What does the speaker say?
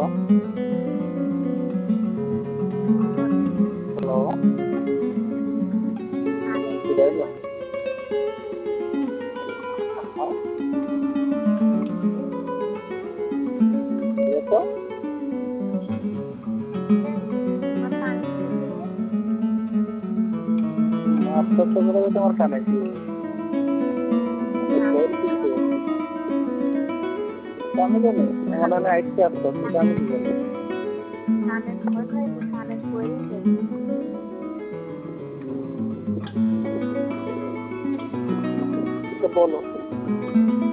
Hello, বিদায় হলো। হ্যাঁ, দিয়ে তো আশ্চর্য করে তোমার কানে কি জোর কিছু আমি জানি মনে হয় আইসে আসতো কিন্তু আমি কি জানি তো বলো